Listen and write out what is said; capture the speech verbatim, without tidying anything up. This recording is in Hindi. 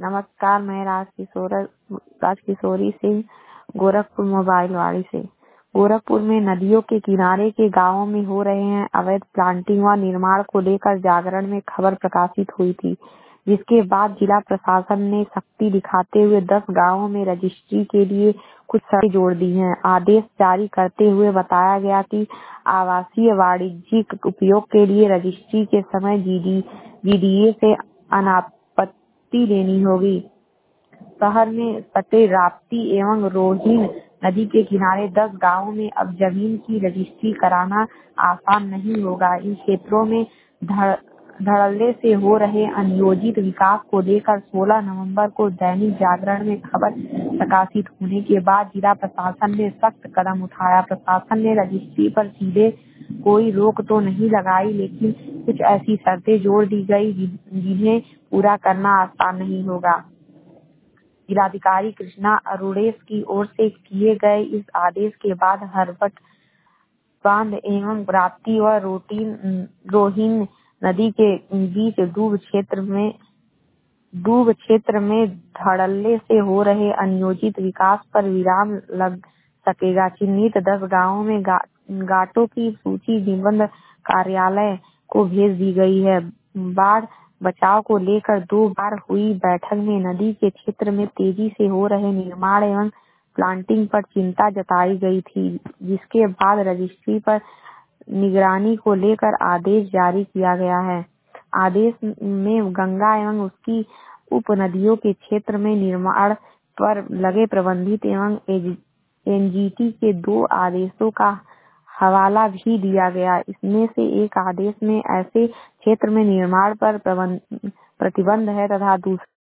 नमस्कार, मैं राजकिशोर राजकिशोरी सिंह गोरखपुर मोबाइलवाड़ी से। गोरखपुर में नदियों के किनारे के गांवों में हो रहे हैं अवैध प्लांटिंग व निर्माण को लेकर जागरण में खबर प्रकाशित हुई थी, जिसके बाद जिला प्रशासन ने सख्ती दिखाते हुए दस गांवों में रजिस्ट्री के लिए कुछ शर्तें जोड़ दी हैं। आदेश जारी करते हुए बताया गया कि आवासीय वाणिज्यिक उपयोग के लिए रजिस्ट्री के समय जीडी जीडीए से अनापत्ति लेनी होगी। शहर में सटे राप्ती एवं रोहिन नदी के किनारे दस गांवों में अब जमीन की रजिस्ट्री कराना आसान नहीं होगा। इन क्षेत्रों में धड़ धड़ल्ले से हो रहे अनियोजित विकास को लेकर सोलह नवंबर को दैनिक जागरण में खबर प्रकाशित होने के बाद जिला प्रशासन ने सख्त कदम उठाया। प्रशासन ने रजिस्ट्री पर सीधे कोई रोक तो नहीं लगाई, लेकिन कुछ ऐसी शर्तें जोड़ दी गई जिन्हें पूरा करना आसान नहीं होगा। जिलाधिकारी कृष्णा अरुणेश की ओर से किए गए इस आदेश के बाद हरवट बांध एवं राप्ती व रोहिन नदी के बीच डूब क्षेत्र में डूब क्षेत्र में धड़ल्ले से हो रहे अनियोजित विकास पर विराम लग सकेगा। चिन्हित दस गांवों में गा, घाटों की सूची निबंध कार्यालय को भेज दी गई है। बाढ़ बचाव को लेकर दो बार हुई बैठक में नदी के क्षेत्र में तेजी से हो रहे निर्माण एवं प्लांटिंग पर चिंता जताई गई थी, जिसके बाद रजिस्ट्री पर निगरानी को लेकर आदेश जारी किया गया है। आदेश में गंगा एवं उसकी उपनदियों के क्षेत्र में निर्माण पर लगे प्रबंधित एवं एनजीटी के दो आदेशों का हवाला भी दिया गया। इसमें से एक आदेश में ऐसे क्षेत्र में निर्माण पर प्रतिबंध है तथा दूसरे